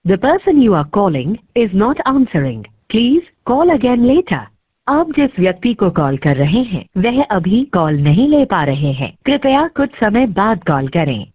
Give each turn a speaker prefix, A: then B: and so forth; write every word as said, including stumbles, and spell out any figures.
A: The person you are calling is not answering. Please call again later. आप जिस व्यक्ति को कॉल कर रहे हैं वह अभी कॉल नहीं ले पा रहे हैं। कृपया कुछ समय बाद कॉल करें।